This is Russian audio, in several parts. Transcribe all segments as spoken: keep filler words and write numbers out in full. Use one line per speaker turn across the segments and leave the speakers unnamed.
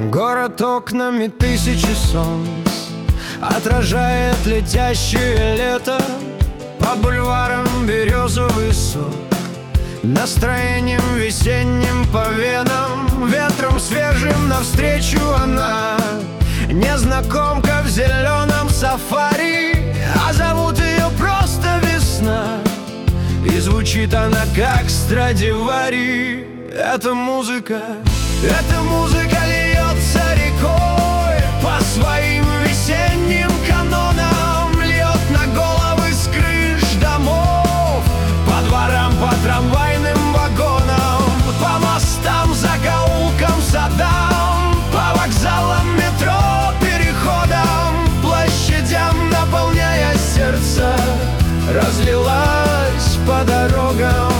Город окнами тысячи солнц отражает летящее лето. По бульварам березовый сок, настроением весенним по венам. Ветром свежим навстречу она, незнакомка в зеленом сафари. А зовут ее просто весна, и звучит она как Страдивари. Эта музыка, эта музыка льется рекой по своим весенним канонам, льет на головы с крыш домов, по дворам, по трамвайным вагонам, по мостам, закоулкам, садам, по вокзалам, метро, переходам, площадям, наполняя сердца, разлилась по дорогам.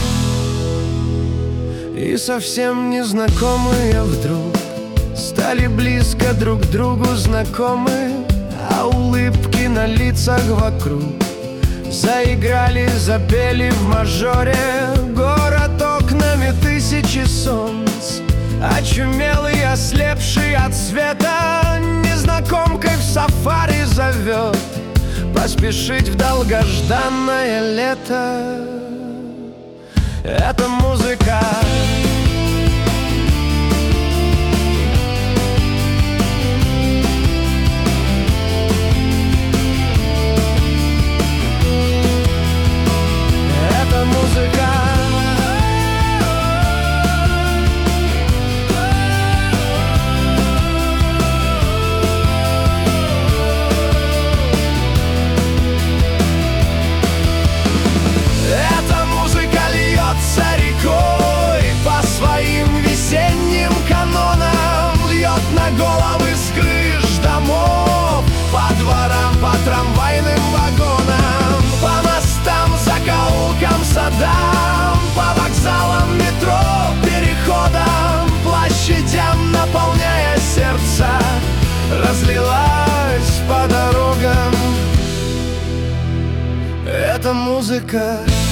И совсем незнакомые вдруг стали близко друг другу знакомы, а улыбки на лицах вокруг заиграли, запели в мажоре. Город окнами тысячи солнц, очумелый, ослепший от света, незнакомкой в сафари зовет поспешить в долгожданное лето. Эта музыка, эта музыка, эта музыка льется рекой по своим весенним канонам, льет на головы с крыш домов, по дворам, по трамвайным вагонам, по мостам, закоулкам, садам, по вокзалам, метро, переходам, площадям, наполняя сердца, разлилась по дорогам. Эта музыка